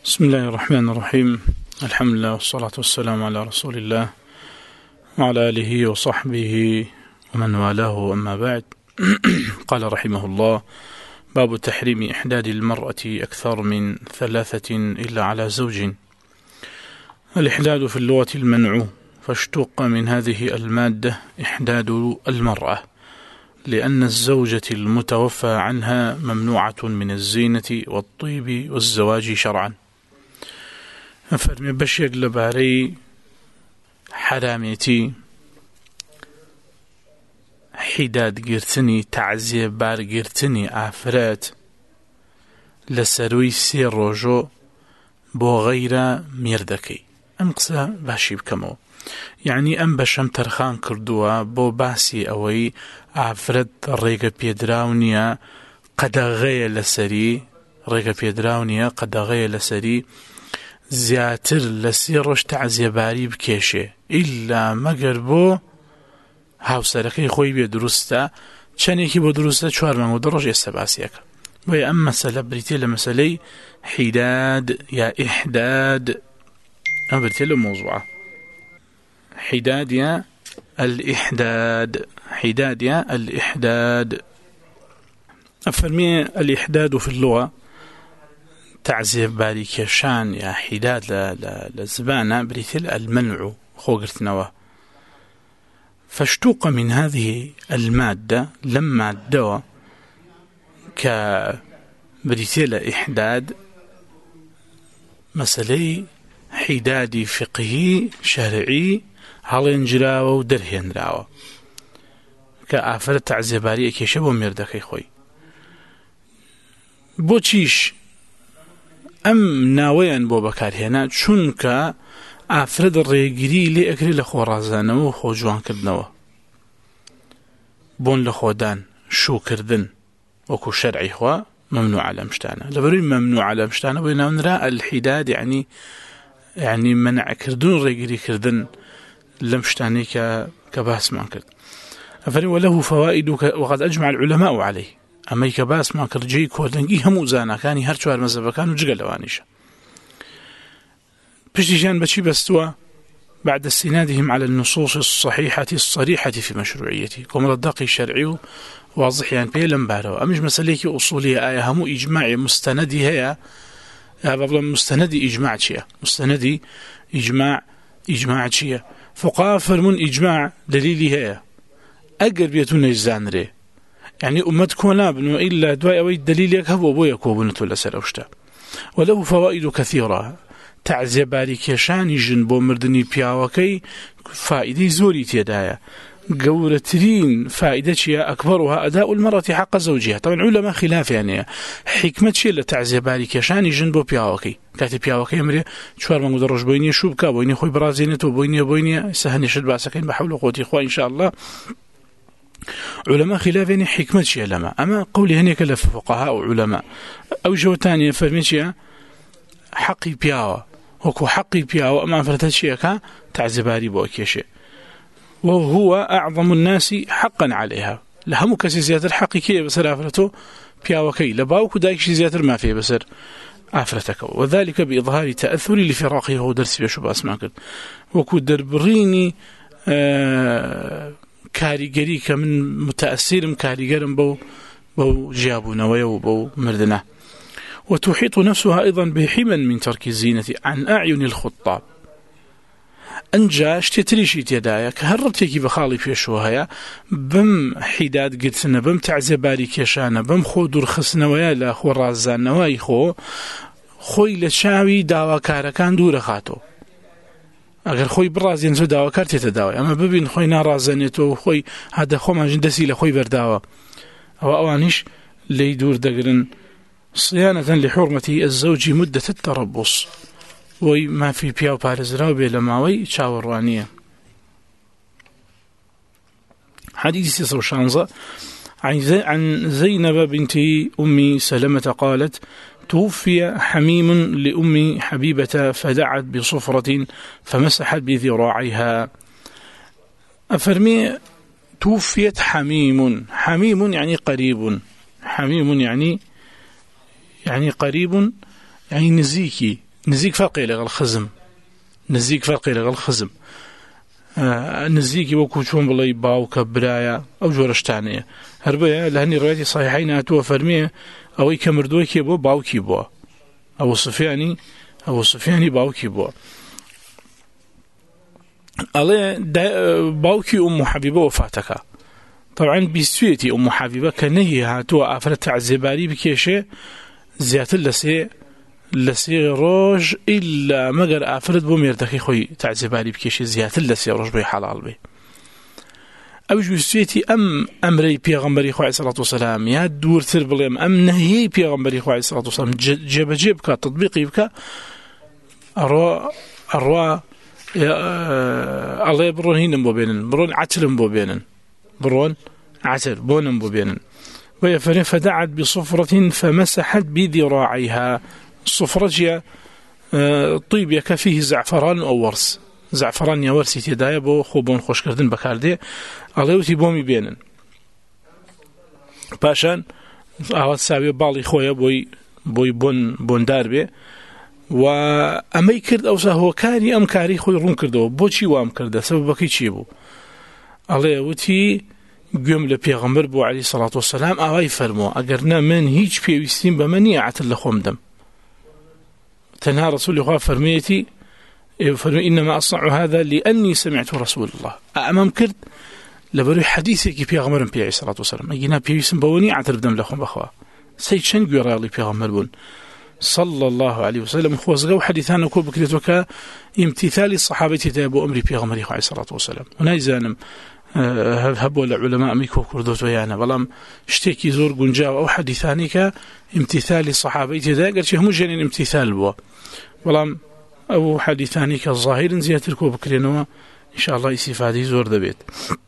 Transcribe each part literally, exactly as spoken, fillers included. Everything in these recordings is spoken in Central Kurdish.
بسم الله الرحمن الرحيم. الحمد لله والصلاة والسلام على رسول الله وعلى آله وصحبه ومن والاه، أما بعد. قال رحمه الله: باب تحريم إحداد المرأة أكثر من ثلاثة إلا على زوج. الإحداد في اللغة المنع، فاشتق من هذه المادة إحداد المرأة، لأن الزوجة المتوفى عنها ممنوعة من الزينة والطيب والزواج شرعا. فرمي بشيك لباري حراميتي حداد قرتني تعزيه بار قرتني آفرات لسروي سير روجو بو غير ميردكي. أم قصة باشي بكمو، يعني أم بشم ترخان كردوا بو باسي أوي آفرات ريقا بيدراونيا قدغي لسري ريقا بيدراونيا قدغي لسري زیاتر لسی روش تعزیه باری بکشه، إلا مگر بو هاوسرکی خوی بی درسته، چنی که بو درسته چهار مانگو دروش استباسیک. و یا ام مسئله بریتی لمسئله حداد یا إحداد، ام بریتی لموضوعه حداد یا الإحداد، حداد یا الإحداد. أفرمي الإحداد في اللغة تعزيه باري كشان يا حداد لزبانة بريتل المنع خوغرت نوا. فاشتوق من هذه المادة لما الدواء كبريتل إحداد مسألة حدادي فقهي شرعي هالين جراوة ودرهين راوة كأفر تعزيه باري كيشبه ميردكي خوي بوچيش أم ناويان بو بكار هنا چونك أفرد الريقري لأكري لخو رازانو وخو جوان كردنو بون لخو دان شو كردن وكو شرعي خوا ممنوع على مشتانا لبروي ممنوع على مشتانا بينا نرى الحداد يعني يعني منع كردن الريقري كردن لمشتاني كباس ما كرد. أفري وله فوائد وقد أجمع العلماء عليه. أما يكباس ما كرجي كودنجي هم زانا كاني هرشوار مذهب كانوا جقل لوانيش بشتيجان بشي بستوا بعد استنادهم على النصوص الصحيحة الصريحة في مشروعيته كم ردقي شرعي واضح يعني بيلم بارو. أمش مسألة أصولية آية هم إجماع مستندي هي هذا مستندي إجماع شيء مستندي إجماع إجماع شيء فقهاء فرمون إجماع دليلي هي أقرب بيتون الزانري، يعني أمتكم لا بنو إلا دواء أو الدليل يكهب أبويك وبنت ولا سروشتا. وله فوائد كثيرة تعزي باري كيشان جنبو مردني بياوكي فائدة زوري تيدايا قورترين فائدة شيء أكبرها أداء المرأة حق زوجها. طبعا علماء خلاف يعني حكمة شيء لتعزي باري كيشان جنبو بياوكي كاتي بياوكي أمري شوار من قدرش بويني شوبكا بويني خوي برازينتو بويني بويني سهني شد باسكين بحول قوتي إخوة إن شاء الله. علماء خلاف يعني حكمة شيء لما أما قولي هنيك لفقهاء أو علماء أو جو تانية فرميشيا حقي بياوا وكو حقي بياوا أما فرتت شيء كا تعزباري بوكي شيء وهو أعظم الناس حقا عليها لهم كسي زيادة الحقي كي بسر أفرته بياوا كي لباوكو دايكشي زيادة ما فيه بسر أفرتك، وذلك بإظهار تأثري لفراقه هو درس بيشوب أسماك وكو دربريني آه كاريجري كمن متأثر كاريجرم بو بو جابونا ويو مردنا. وتحيط نفسها أيضا بحما من ترك الزينة عن أعين الخطاب. أنجا اشتتريشي تيدايا كهرتكي بخالي في شوهايا بم حداد قلتنا بم تعزباري كيشانا بم خو درخصنا ويا لا خو رازانا ويا خو خوي لشاوي داوا كاركان دور خاتو اگر خوی برازین زو داوا کارتی تداوی اما ببین خوی نارازنیت و خوی هذا خو ما جندسی لخوی برداوا او اوانش لي دور دقرن صيانة لحرمة الزوج مدة التربص وما في بياو بارزراو بلماوي شاوروانية. حديث يسر شانزة عن زينب بنت أم سلمة قالت: توفي حميم لأم حبيبة فدعت بصفرة فمسحت بذراعيها. أفرمي توفيت حميم، حميم يعني قريب، حميم يعني يعني قريب يعني نزيكي نزيك فرقي لغا الخزم نزيك فرقي لغا الخزم آه نزيكي وكو چون بڵێ باوکە برایە ئەو جۆرە شتانەیە هەربەیە لە هەنی ڕوایەتی صحیحەین هاتووە فەرمێ ئەوەی کە مردووە کێ بۆ باوکی بووە ئەبوو سوفیانی ئەبوو سوفیانی باوکی بووە ئەڵێ باوکی ئوم حەبیبە وەفاتەکە طبعا بیستوێتی ئوم حەبیبە کە نەهی هاتووە ئافرەت تەعزیێباری بکێشێ زیاتر لە سێ لە سێ ڕۆژ ئیلا مەگەر ئافرەت بۆ مێردەکەی خۆی تەعزیێباری بکێشێ زیاتر لە سێ ڕۆژ بۆی حەڵال بێ ئەوش بیستوێتی ئەم ئەمرەی پێغەمبەری خوا عەلەیهی سەڵاتو وەسەلام یا دوورتر بڵێم ئەم نەهیەی پێغەمبەری خوا عەلەیهی سەڵاتو وەسەلام جێبەجێ بکات تەطبیقی بکە ئەڕوا ئەڕوا ئەڵێ بڕۆن هینم بۆ بێنن بڕۆن عەترم بۆ بێنن بڕۆن عەتر بۆنم بۆ بێنن ويفرن فدعت بصفرة فمسحت بذراعيها الصفرة طيب يكا فيه زعفران أو ورس زعفران يا ورسي تدايا بو خوبون خوش كردن بكاردي أغيوتي بومي بينن باشان أهوات ساوي بالي خويا بوي بوي بون بون داربي وأمي كرد أوسا هو كاري أم كاري خوي رون كردو بو چي وام كرده سببكي چي بو أغيوتي گوێم لە پێغەمبەر بوو عەلەیهی سەڵاتو وەسەلام ئاوای فەرمووە ئەگەرنا من هیچ پێویستیم بەمە نییە عەتر لە خۆم دەم تەنها ڕەسوولی خوا فەرموویەتی فەرمووی ئینەما ئەصنع هذا لأني سمعت رسول الله ئەمەم کرد لەبەرەوەی حەدیثێکی پێغەمبەرم پێ عەلەیهی سەڵاتو وەسەلام ئەگەنا پێویستم بەوە نییە عەتر بدەم لە خۆم بەخوا سەی چەند گوێڕایەڵی پێغەمبەر بوون صلى الله عليه وسلم خۆزگە و حەدیثانە کۆ بکرێتەوە کە ئیمتیثالی سەحابەی تێدایە بۆ ئەمری پێغەمبەری خوا عەلەیهی سەڵاتو وەسەلام و نایزانم هەبوو لە عولەما ئەمەی کۆ کردوتەوە یانە بەڵام شتێکی زۆر گونجاو ئەو حەدیثانەی کە ئیمتیثالی سەحابەی تێدایە گەرچی هەموو ژیانیان ئیمتیثال بووە بەڵام ئەو حەدیثانەی کە ظاهرن زیاتر کۆ بکرێنەوە ئینشاءالله ئیستیفادەی زۆر دەبێت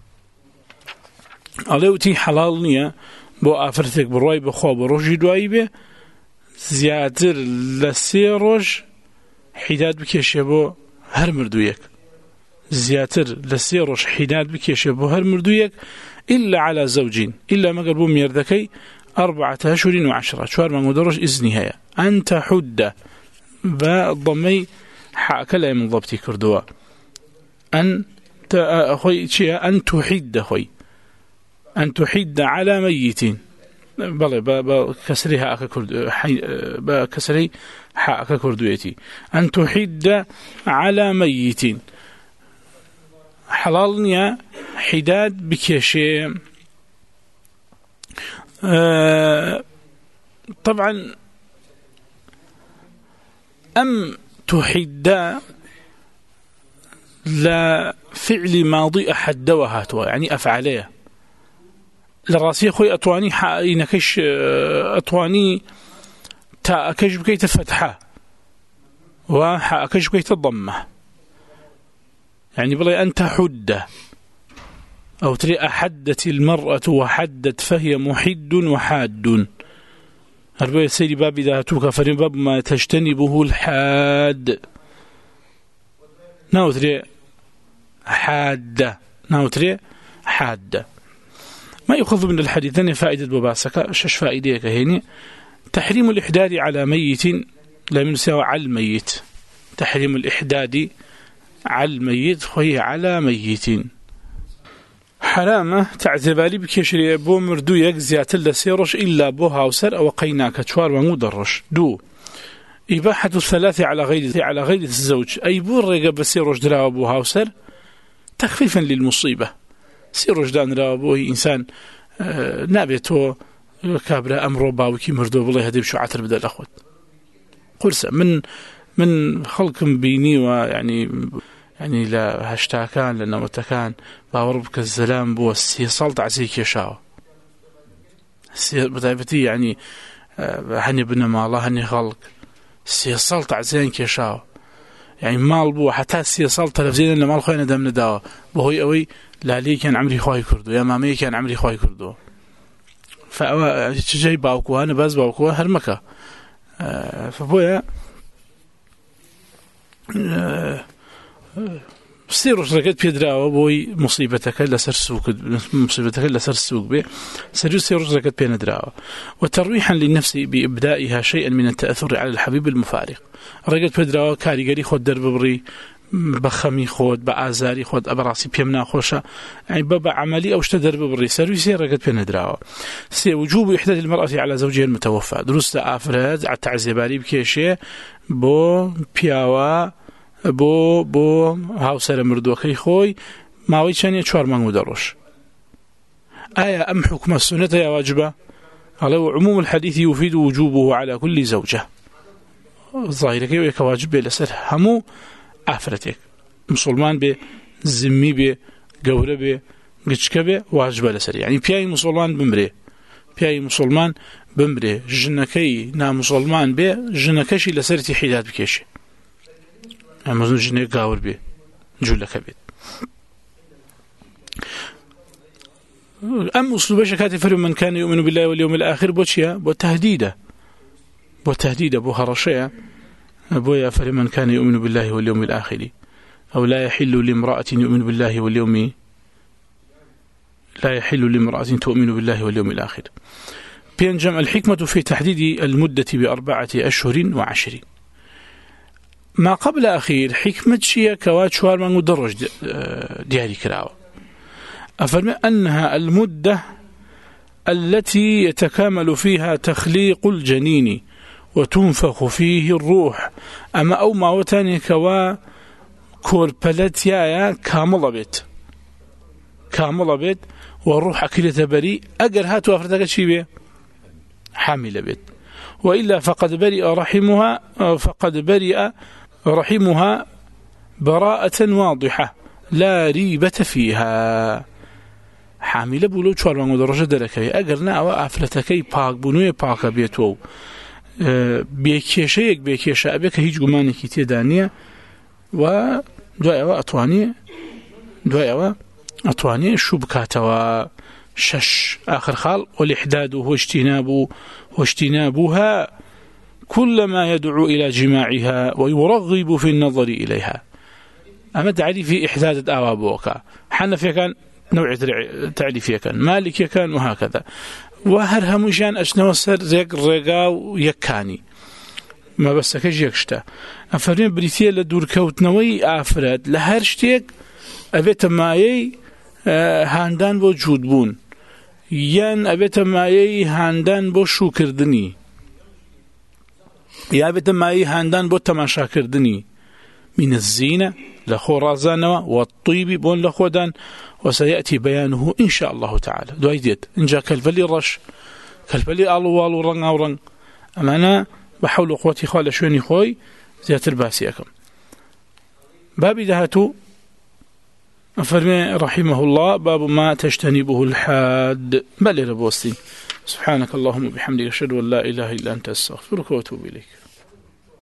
ئەڵێ وتی حەڵاڵ نییە بۆ ئافرەتێک بڕوای بەخوا بە ڕۆژی دوایی بێ زیاتر لە سێ ڕۆژ حیداد بکێشێ بۆ هەر مردوویەک زیاتر لە سێ ڕۆژ حیداد بکێشێ بۆ هەر مردوویەک إلا على زوجين إلا مەگەر بۆ مێردەکەی أربعة أشهر وعشرة چوار مانگ و دە ڕۆژ ئیزنی هەیە ئەن تەحودە بە ضەمەی حاکە لای من ضەبتی کردووە ئەن خۆی چییە ئەن توحیدە خۆی ئەن توحیدە على مەیتین بەڵێ بە کەسری حاکە کرد بە کەسری حاکە کردوێتی ئەن توحیدە على مەیتین حەڵاڵ نییە حیداد بکێشێ طبعا أم تحدى لا فعل ماضي أحد وهاتوا يعني أفعليه لراسي خوي أطواني حقينكش أطواني تاكش بكيت فتحة وحاكش بكيت الضمة يعني بلي أن تحد أو تري أحدت المرأة وحدت فهي محد وحاد هربا سيدي باب إذا هتوك فرين باب ما تجتنبه الحاد ناوتري حادة ناوتري حادة ما يأخذ من الحديثين فائدة بباسك شش فائدة كهيني تحريم الإحداد على ميت لا يساوي على الميت تحريم الإحداد على الميت وهي على ميت حرامة تعذبالي بكشري بو مردو يك زياتر لسيرش إلا بو هاوسر أو قيناك تشوار ومدرش دو إباحة الثلاث على غير على غير الزوج أي بو الرقة بسيرش دراو بو هاوسر تخفيفا للمصيبة سيرش دان راو بو إنسان آه نابتو كابرا أمرو باوكي مردو بالله هدي بشو عتر بدأ الأخوات قرصة من من خلق بيني ويعني يعني لا هشتاكان لأنه متكان باوربك الزلام بو السيصال تعزيك يشاو بتعبتي يعني هني بنا ماله هني خلق السيصال تعزيك يشاو يعني مال بو حتى السيصال تلفزيون اللي مال خوينا دم نداوه بهوي أوي لا لي كان عمري خواي كردو يا مامي كان عمري خواي كردو فأوا جاي باوكو أنا بس باوكو هرمكة فبويا سێ ڕۆژ ڕێگەت پێدراوە بۆی مصیبەتەکە لەسەر سووک مصیبەتەکە لەسەر سووک بێ سەر سێ ڕۆژ ڕێگەت پێ نەدراوە وترويحا للنفس بإبدائها شيئا من التأثر على الحبيب المفارق ڕێگەت پێدراوە کاریگەری خۆت دەرببڕی بە خەمی خۆت بە ئازاری خۆت ئەبڕاستی پێم ناخۆشە بە بە عملی ئەو شتە دەرببڕی سەروی سێ ڕێگەت پێ نەدراوە سێ وجوب إحداد المرأة على زوجها المتوفى دروستە ئافرەت تعزیێباری بکێشێ بۆ پیاوە بۆ بۆ هاوسەرە مردووەکەی خۆی ماوەی چەندێ چوار مانگ و دە ڕۆژ ئایا ئەم حکومە سنەتە یا واجبە ئەڵێ عموم الحديث يفيد وجوبه على كل زوجة ظاهرەکەی وەیە کە واجب بێ لەسەر هەموو ئافرەتێک مسلمان بێ زمی بێ گەورە بێ گچکە بێ واجبە لەسەر یعنی پیاوی مسلمان بمرێ پیاوی مسلمان بمرێ ژنەکەی نامسلمان بێ ژنەکەشی لەسەرتی حیداد بکێشێ ئەمەزن ژنێک گاور بێ جوولەکە بێت ئەم ئوسلوبەشە کاتی فەرمێ من كان يؤمن بالله واليوم الآخر بۆ چییە بۆ تهدیدە بۆ تهديد بۆ هەڕەشەیە بۆیە فەرمێ من كان يؤمن بالله واليوم الآخر أو لا يحل لامرأة يؤمن بالله واليوم لا يحل لامرأة تؤمن بالله واليوم الآخر بينجم الحكمة في تحديد المدة بأربعة أشهر وعشر ما قبل أخير حكمة شيء كوات شوار من مدرج دياري كراوة أفرمي أنها المدة التي يتكامل فيها تخليق الجنين وتنفخ فيه الروح أما أو ما وتاني كوا كوربلتيا كاملة بيت كاملة بيت والروح أكلة بريء أجر هات وافرتك شي بيه حامل بيت وإلا فقد برئ رحمها فقد برئ رحمها براءة واضحة لا ريبة فيها حامل بولو چوار مانگ درجه درکوی اگر نه او افلتکی پاک بونوی پاک بیتو بیکیشه یک بیکیشه ابی که هیچ گمانی کی تیدانیه و دوای او اتوانی دوای او اتوانی شبکات و شش آخر خال والإحداد هو اجتناب هو اجتنابها كل ما يدعو إلى جماعها ويرغب في النظر إليها أما تعريف إحداد الأوابوكا حنفيا كان نوع تعريفيا كان مالكيا كان وهكذا وهر همشان أشنو سر ريق ريقاو يكاني ما بس كج يكشتا أفرين بريتيا لدور كوتنوي أفراد لهر شتيك أبيت مايي هاندان بو جود بون یان ئەبێتە مایەی هاندان بۆ شوکردنی یا بێتە مایەی هاندان بۆ تەماشاکردنی من الزینە لە خۆ ڕازانەوە والطیبی بۆن لە خۆدان وسيأتي بيانه إن شاء الله تعالى دوای دێت اینجا کەلبەلی ڕەش کەلبەلی ئاڵوواڵ و ڕەنگا و ڕەنگ ئەمانە بە حەول و قووەتی خوا لە شوێنی خۆی زیاتر باسی ئەکەم بابی داهاتوو فرمي رحمه الله باب ما تجتنبه الحاد بل ربوستين سبحانك اللهم وبحمدك أشهد أن لا إله إلا أنت أستغفرك وأتوب إليك